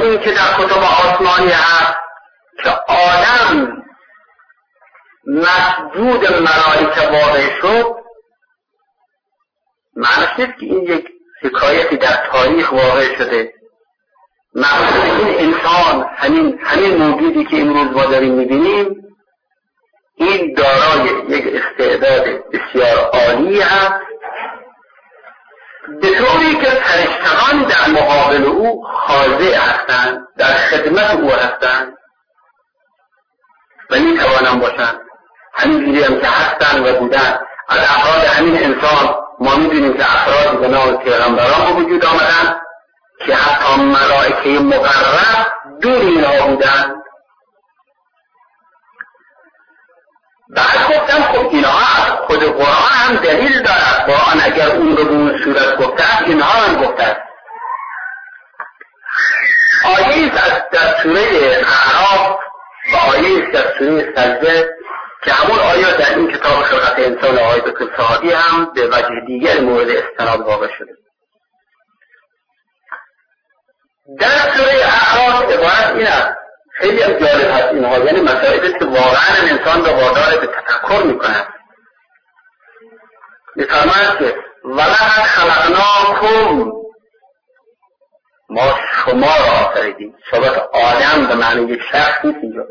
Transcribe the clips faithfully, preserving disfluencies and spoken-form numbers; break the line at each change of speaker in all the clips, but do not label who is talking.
این که در کتب آسمانی هست که آدم مسجود ملائکه واقع شد، معنیش نیست که این یک حکایتی در تاریخ واقع شده. مقصود این انسان، همین همین موجودی که امروز ما داریم میبینیم، این دارای یک استعداد بسیار عالی هست، به طوری که فرشتگان در مقابل او خاضع هستند، در خدمت او هستند و میتوانند باشند. همینجوری هم که هستند و بودند. از افراد همین انسان ما میدونیم که افرادی به نام پیغمبران به وجود آمدند که حتی ملائکه مقرب دور اینها بودند. بعد گفتم خب اینها از خود قرآن هم دلیل دارد. قرآن اگر اون رو به اون صورت گفته است، اینها هم گفته است. آیه از در سوره اعراف و آیه در سوره سجده که همون آیه در این کتاب خلقت انسان آیت الصحابی هم به وجه دیگر مورد استناد واقع شده. در سوره اعراف عبارت این است، خیلی هم جالب هست اینها، یعنی مسائلی که واقعا انسان را وادار به تفکر میکنند. میفرماید که ولقد خلقناکم، ما شما را آفریدیم. صحبت آدم به معنی یک شخص نیست اینجا.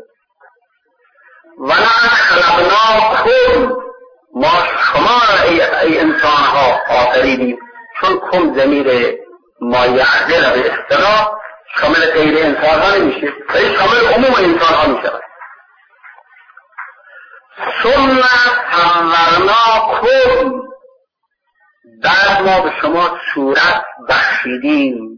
ولقد خلقناکم، ما شما را ای, ای انسان ها آفریدیم. چون کم ضمیر ما یعزل به اصطلاح شامل غیر انسان ها نمیشه، ولی شامل عموم انسان ها میشه. ثم صورناکم، بعد ما به شما صورت بخشیدیم.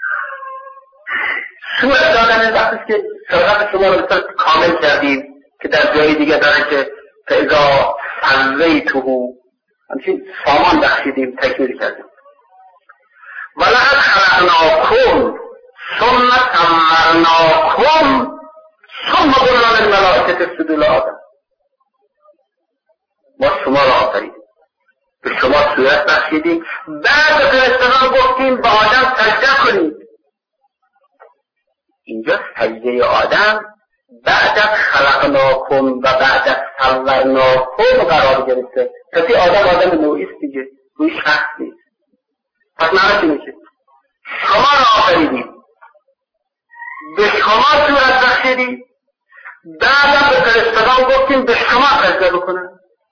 صورت دادن وقتی که صورت شما رو بسیار کامل کردیم که در جای دیگه داره که فاذا سویته، همچنین سامان بخشیدیم، تکمیل کردیم. ولقد خلقناکم ثم صورناکم ثم قلنا للملائکة اسجدوا لآدم. ما شما را آفریدیم، به شما صورت بخشیدیم، بعد به فرشتگان گفتیم به آدم سجده کنید. اینجا سجده آدم بعد از خلقناکم و بعد از صورناکم قرار گرفته. کسی آدم آدم نوعیست دیگه، روی شخص نیست. پس معنی چی میشه؟ شما را آفریدیم، به شما صورت بخشیدیم، بعد به فرشتگان گفتیم به شما سجده بکنن.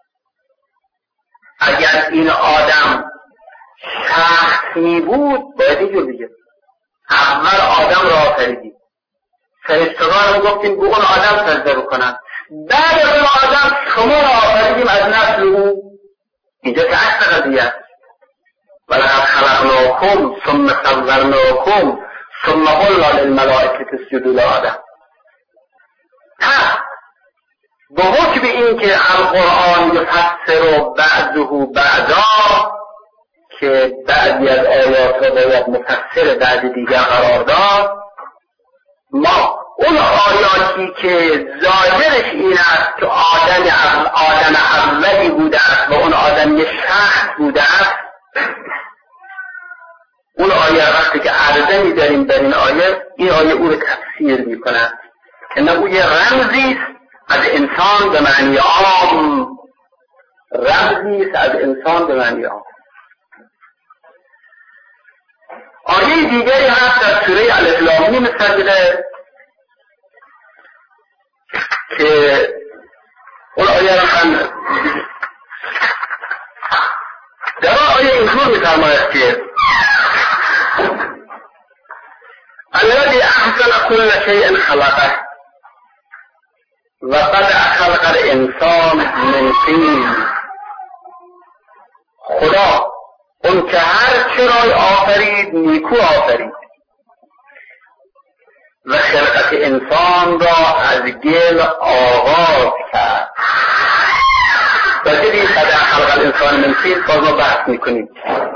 اگر این آدم شخصی بود باید اینجور بگه اول آدم را آفریدیم، فرشتگان رو گفتیم به اون آدم سجده بکنن، بعد از اون آدم شما را آفریدیم از نسل او. اینجا که اصل قضیه است. ولقد خلقناکم ثم صورناکم ثم قلنا للملائکة اسجدوا لآدم. پس به حکم این که القرآن یفسر بعضه بعضا، که بعضی از آیات را باید مفسر بعضی دیگر قرار داد، ما اون آیاتی که ظاهرش این است که آدم آدم اولی بوده است و اون آدم یک شخص بوده است، اون آیه وقتی که عرضه می‌داریم در این آیه، این آیه او رو تفسیر می‌کند که نه او یه رمزی است از انسان به معنی عام، رمزی است از انسان به معنی عام. آیه دیگری هست در سوره الف لام میم سجده که اون آیه را هم در آیه اینجور می‌فرماید که الذي احسن كل شيء خلقه وقد خلق الانسان من طین. خدا اون که هر چرای آفرید نیکو آفرید و خلقت انسان را از گل آغاز کرد. وقتی قد خلق الانسان من طین باز ما بحث میکنیم.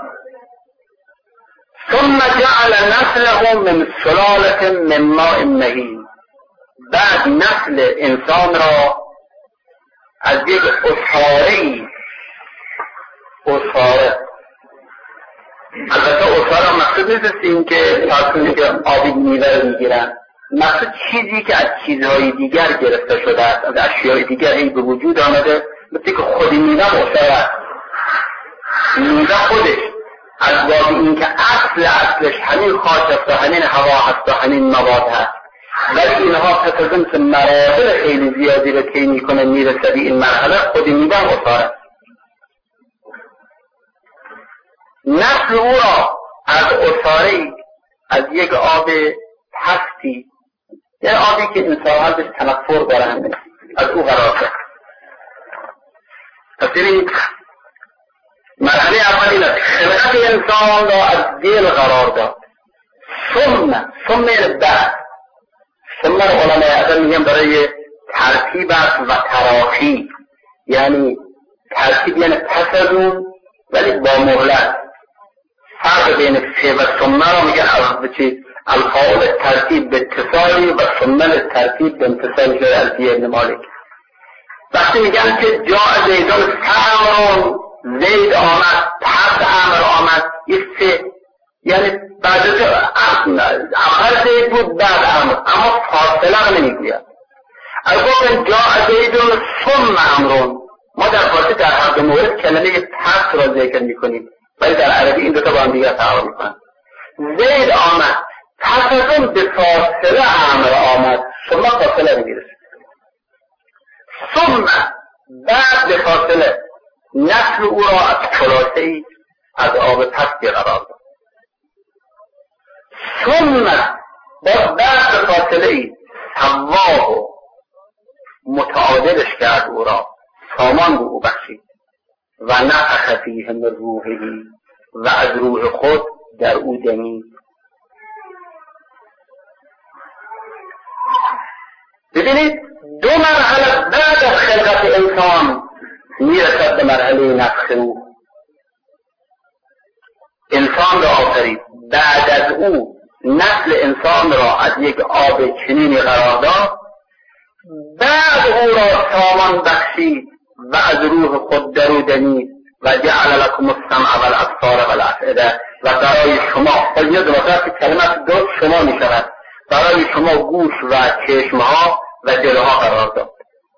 ثم جعل نسله من سلالة من ماء مهین، بعد نسل انسان را از یک عصاره‌ای، عصاره البته اصلا مقصود نیست این که تاکنی که آبی میوه رو میگیرن، مقصود چیزی که از چیزهای دیگر گرفته شده است، از اشیای دیگر این به وجود آمده، مثل که خود میوه اصلا است. میوه خودش از باب این که اصل اصلش همین خاک است و همین هوا هست و همین مواد هست، ولی اینها پس از اینکه مراحل خیلی زیادی رو طی میکنه میرسه به این مرحله، خود میوه اصلا است. نسل او را از اصاره‌ای، از یک آب پستی، یعنی آبی که انسان‌ها بهش تنفر دارند، از او قرار داد. پس این مرحله اول این است، خلقت انسان را از دل قرار داد. ثم ثم بعد ثم علمای ادب میگن برای ترتیب است و تراخی، یعنی ترتیب یعنی پس از اون ولی با مهلت. فرق بین سه و ثم را میگن الفاظ ترتیب به اتصالی و ثم ترتیب به انفصالی شده الفیه ابن مالک. وقتی میگن که جا زیدان سامرون، زید آمد پس امر آمد، این سه یعنی بعد اول زید بود بعد امر، اما فاصله رو نمیگوید. اگر گفتن جا زیدان ثم امرون، ما در فارسی در هر دو مورد کلمه پس را ذکر میکنیم، ولی در عربی این دوتا با هم دیگر فرق میکنن. زید آمد پس از اون به فاصله امر آمد، ثم فاصله نمیرسه. ثم بعد به فاصله نسل او را از خلاصه‌ای از آب پستی قرار داد. ثم بعد به فاصله ای سواه و متعادلش کرد او را، سامان به او بخشید و نفخ فیه من روحه و از روح خود در او دمید. ببینید دو مرحله بعد از خلقت انسان میرسد به مرحله نفخ روح. انسان را آفرید، بعد از او نسل انسان را از یک آب چنینی قرار داد، بعد او را سامان بخشید و از روح خود در او دمید و جعل لکم السمع والابصار والافئده و برای شما، خیلی وقت کلمت دو شما می شود، برای شما گوش و چشمها و دلها قرار داد.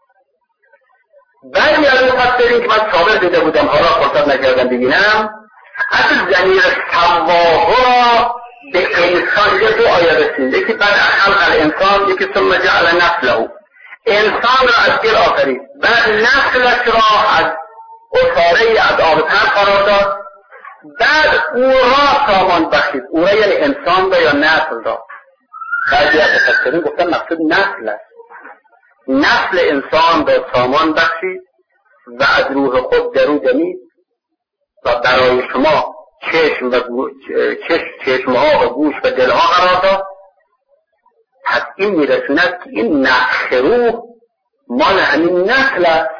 بعدی از اون فصلی که من صابر دیده بودم، حالا فرصت نکردم ببینم، اصل ضمیر سواه را به انسان یه دو آیه رسید، یکی بعد خلق الانسان، یکی ثم جعل نسله، انسان را از دل آفرید، بعد نسلش را از اصاره از آب تر قرار داد، بعد او را سامان بخشید. او را یعنی انسان را یا نسل را. بعضی از مفسرین گفتن مقصود نسل است. نسل انسان را سامان بخشید و از روح خود در او دمید و برای شما چشم و چشم چشمها و گوش و دلها قرار داد. پس این میرسوند که این نفخ روح مال همین نسل است.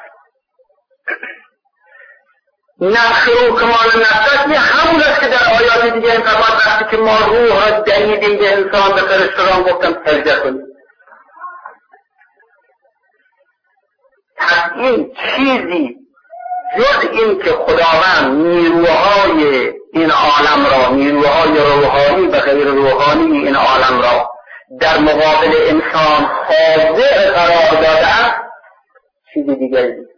نفخ روح که مال نسل است، همون است که در آیات دیگه این فرماد وقتی که ما روح را دمیدیم به انسان به فرشتگان گفتم سجده کنید. پس این چیزی جز این که خداوند نیروهای این عالم را، نیروهای روحانی و غیر روحانی این عالم را در مقابل انسان خاضع قرار داده است، چیزی دیگری نیست.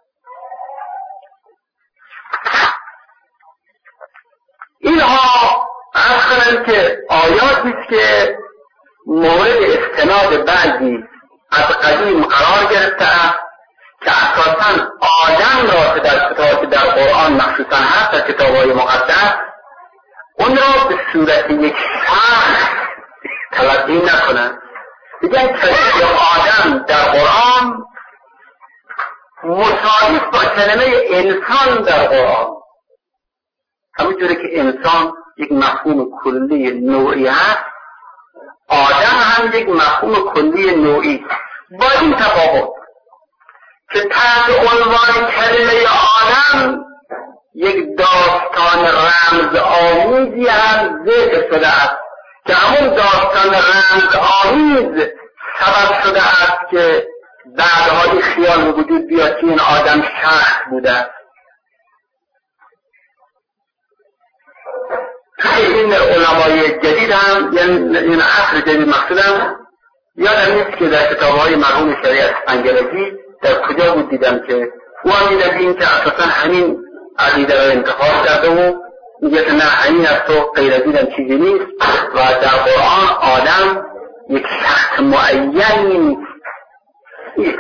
اینها اصلا که آیاتی است که مورد استناد بعضی از قدیم قرار گرفته است که اساساً آدم را که در کتاب در قرآن مخصوصاً هست در کتاب‌های مقدس، اون را به صورت یک شخص تلقی نکنند. دیگه کلمه آدم در قرآن مساوی با کلمه انسان در قرآن. همونجوری که انسان یک مفهوم کلی نوعی هست، آدم هم یک مفهوم کلی نوعی. با این تفاوت که تحت عنوان کلمه آدم یک داستان رمز آمیزی هم ذکر شده است که همون داستان رمز آمیز سبب شده است که بعدهای خیال وجود بیاد که این آدم شخص بوده است. این علمای جدید هم، یعنی این عصر جدید مقصودم، یادم نیست که در کتاب‌های مرحوم شریعت انگلزی در کجا بود دیدم که او هم دیدم این که اساسا همین عقیده را انتخاب کرده و میگه که نه همین است و غیر از اینم چیزی نیست و در قرآن آدم یک شخص معینی نیست.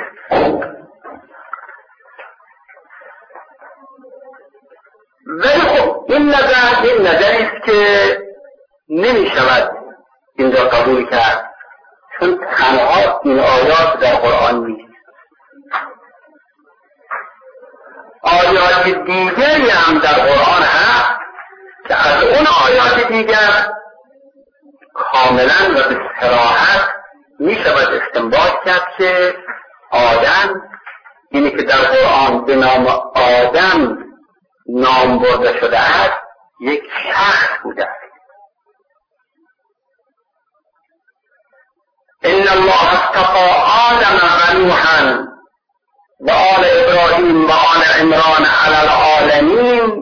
ولی خب این نظر این نظری است که نمی شود اینجا قبول کرد، چون تنها این آیات در قرآن نیست. آیات دیگری هم در قرآن هست که از اون آیات دیگر کاملا و به صراحت می شود استنباط کرد که آدم، اینی که در قرآن به نام آدم نام برده شده است، یک شخص بوده است. ان الله اصطفى آدم و نوحا و آل ابراهیم و آل عمران علی العالمین.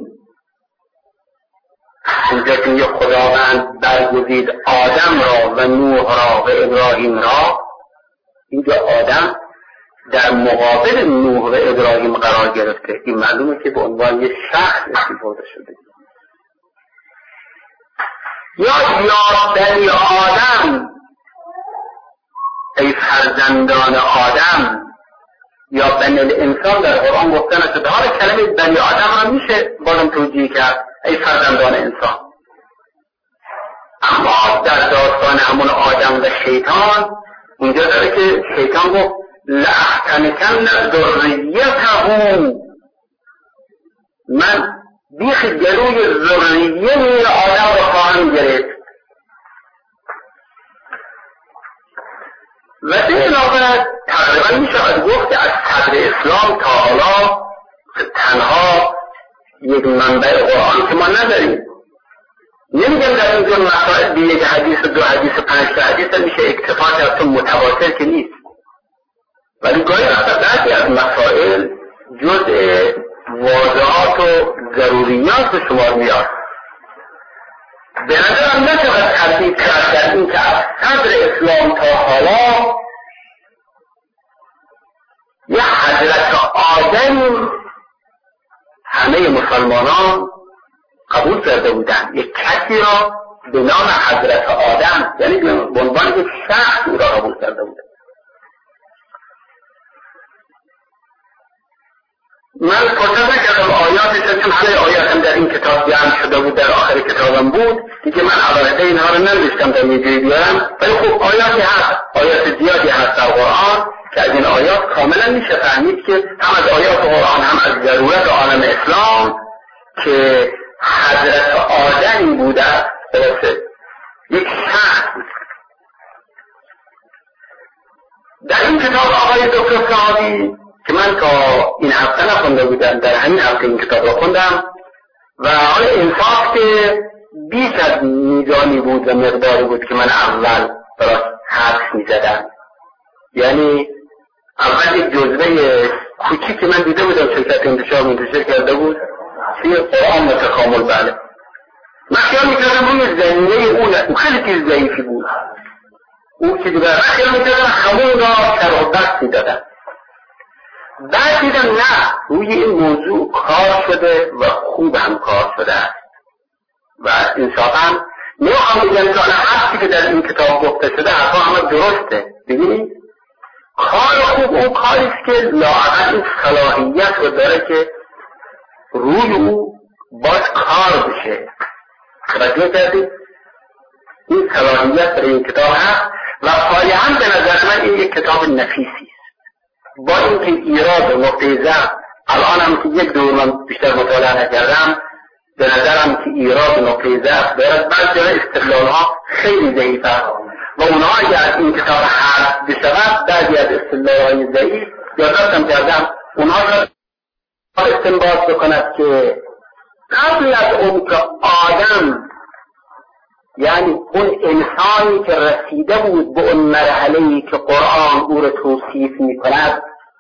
اینجا که میگه خداوند برگزید آدم را و نوح را و ابراهیم را، اینجا آدم در مقابل نوح و ابراهیم قرار گرفته. این معلومه که به عنوان یک شخص استفاده شده. یا یا بنی آدم، ای فرزندان آدم، یا بنی الانسان در قرآن گفتن شده. حالا کلمه بنی آدم را میشه بازم توجیه کرد، ای فرزندان انسان. اما در داستان همون آدم و شیطان اونجا داره که شیطان گفت لأحتنکن ذریته، من بیخ گلوی ذریه این آدم را خواهم گرفت. و به علاوه تقریبا می شود گفت که از صدر اسلام تا حالا تنها یک منبع قرآن که ما نداریم. نمیگم در اینجا مسائل به یک حدیث دو حدیث پنج تا حدیث میشه اکتفا کرد، چون متواتر که نیست. ولی گاهی وقتا بعضی از مسائل جزء واضحات و ضروریات به شمار میاد. به نظرم نشود تردید کرد در این که از صدر اسلام تا حالا یه حضرت آدم همه مسلمانان قبول کرده بودن، یک کسی را به نام حضرت آدم، یعنی به عنوان یک شخص او را قبول کرده بودن. من فرصت نکردم آیاتش، چون همه آیاتم در این کتاب جمع شده بود، در آخر کتابم بود دیگه، من عبارته اینها رو ننوشتم در یه جایی بیارم. ولی خب آیاتی هست، آیات زیادی هست در قرآن که از این آیات کاملا میشه فهمید که هم از آیات قرآن هم از ضرورت عالم اسلام که حضرت آدمی بوده، خلاصه یک شخص. در این کتاب آقای دکتر صحابی که من تا این هفته نخونده بودم، در همین هفته این کتاب را خوندم و حال انصاف که بیش از میزانی بود و مقداری بود که من اول براش حدس میزدم. یعنی اول یک جزوه کوچیک که من دیده بودم شرکت انتشار منتشر کرده بود توی قرآن و تکامل. بله من خیال میکردم روی زمینه اون او خیلی چیز ضعیفی بود، اون که دیگر من خیال میکردم همون را شرح و بحث میدادم. بعد دیدم نه، روی این موضوع کار شده و خوب هم کار شده است و انصافا نمیخوام بگم که حرفی که در این کتاب گفته شده حرفا همه درسته. ببینید کار خوب اون کاری است که لااقل این صلاحیت رو داره که روی او باز کار بشه. توجه کردید؟ این صلاحیت در این کتاب هست و خواهیم به نظر من این یک کتاب نفیسی است. با اینکه ایراد و نقطه ضعف الان هم که یک دور من بیشتر مطالعه نکردم، به نظرم که ایراد و نقطه ضعف دارد. بعضی جای استدلال ها خیلی ضعیف است و اونها اگر از این کتاب حذف بشود، بعضی از استدلال های ضعیف یادداشتم کردم اونها را استنباط بکند که قبل از اون که آدم، یعنی اون انسانی که رسیده بود به اون مرحله‌ای که قرآن او را توصیف می‌کند،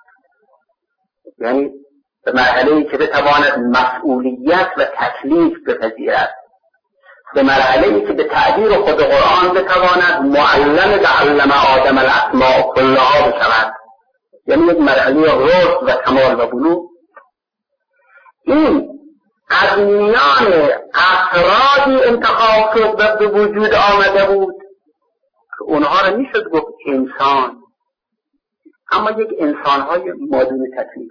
یعنی به مرحله‌ای که بتواند مسئولیت و تکلیف بپذیرد به مرحله‌ای که به تعبیر خود قرآن بتواند معلم تعلم آدم الاسماء کلها بشود، یعنی یک مرحله رشد و کمال و بلوغ. این از میان افرادی انتخاب شد و به وجود آمده بود که اونها را میشد گفت انسان، اما یک انسان‌های مادون تکلیف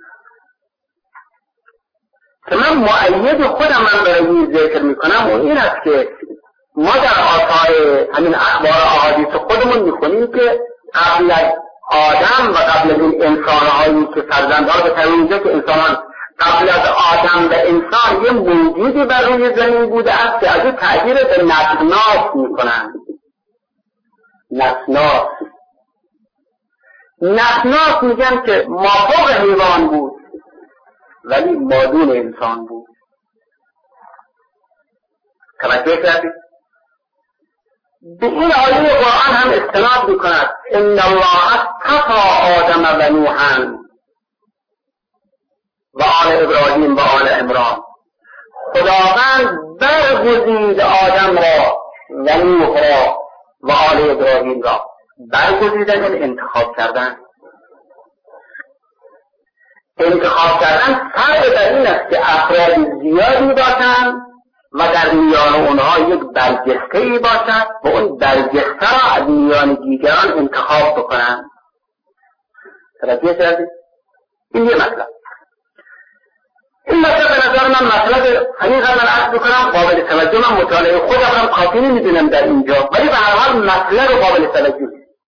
که من مؤید خودم من برای این ذکر میکنم و این است که ما در آثار همین اخبار احادیث خودمون میخونیم که قبل از آدم و قبل از این انسان‌هایی که فرزندها به طریقه که انسانان قبل از آدم و انسان یه موجودی بر روی زمین بوده است که از این تعبیر به نسناس میکنند. نسناس نسناس میگن که مافوق حیوان بود ولی مادون انسان بود. توجه کردید؟ به این آیه قرآن هم استناد میکند ان الله اصطفی آدم و نوحا و آل ابراهیم و آل عمران. خداوند برگزید آدم را و نوح را و آل ابراهیم را. برگزیدن یعنی انتخاب کردن. انتخاب کردن فرق در این است که افراد زیادی باشند و در میان اونها یک برجسته‌ای باشد و اون برجسته را از میان دیگران انتخاب بکنند. توجه کردید؟ این یه مطلب. این مطلب به نظر من مطلب همین قدر من عرض بکنم قابل توجه، من مطالعه خودم هم کافی نمیدونم در اینجا، ولی به هر حال مطلب قابل توجه.